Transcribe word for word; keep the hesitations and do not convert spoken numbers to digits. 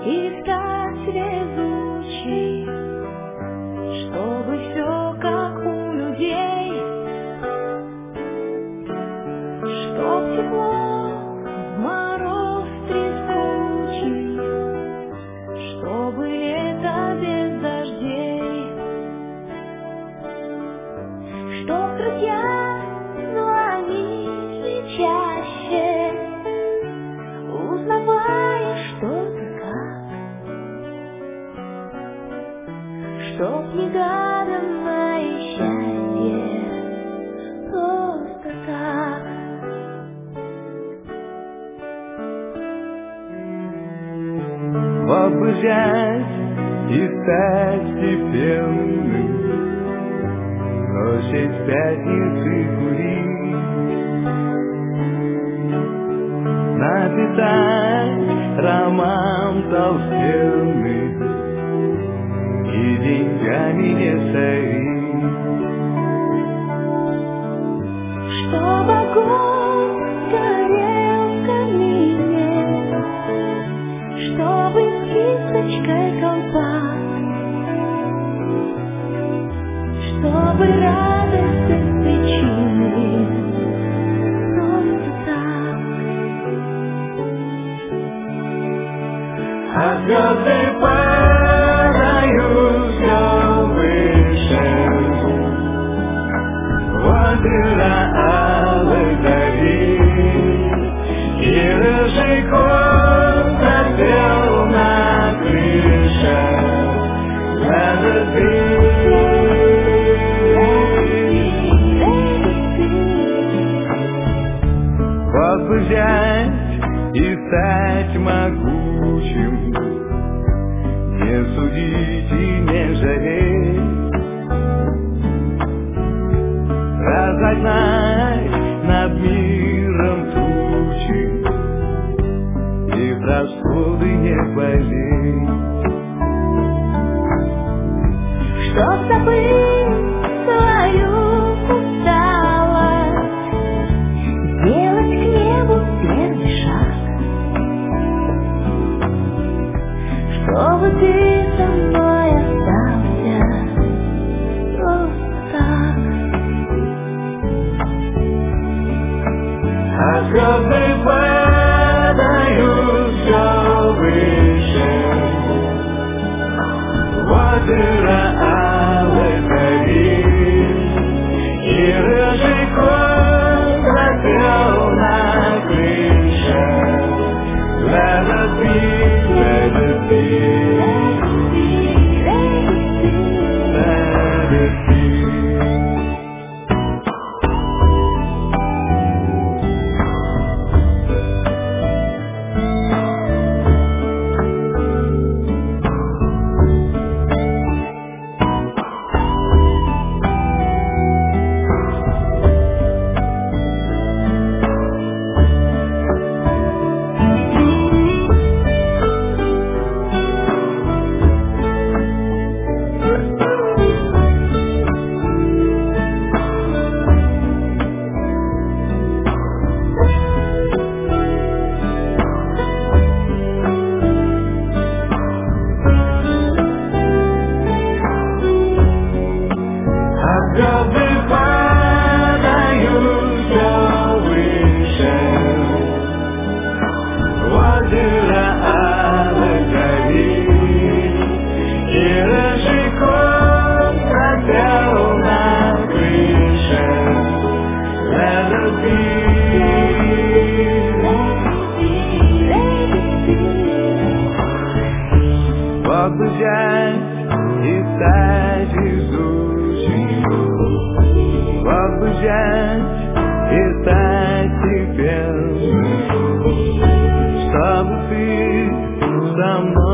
и стать везучей, чтобы все как у людей, чтоб тепло в мороз трескучий, чтобы лето без дождей, чтоб друзья звонили чаще, узнавая, что ты как, чтоб негаданное счастье просто так. Вот бы взять и стать степенным, бросить в пятницы курить, написать роман толстенный и деньгами не сорить. Чтоб огонь горел в камине, чтобы с кисточкой колпак, чтобы радость без причины просто так. А звезды падают все выше, возле алой зари, и рыжий кот запел на крыше. Let it be. Вот бы взять и стать могучим, не судить и не жалеть, разогнать над миром тучи и простуды не болеть. Чтоб забыть свою усталость, сделать к небу первый шаг, чтобы ты со мной остался просто так. А звезды падают все выше, возле алой зари, и рыжий кот запел на крыше. Let it be, let it be, let it be. Звезды падают все выше, возле алой зари, и рыжий кот запел на крыше. Let it be. Вот бы взять и стать везучим, вот бы взять и стать степенным, чтобы ты со мной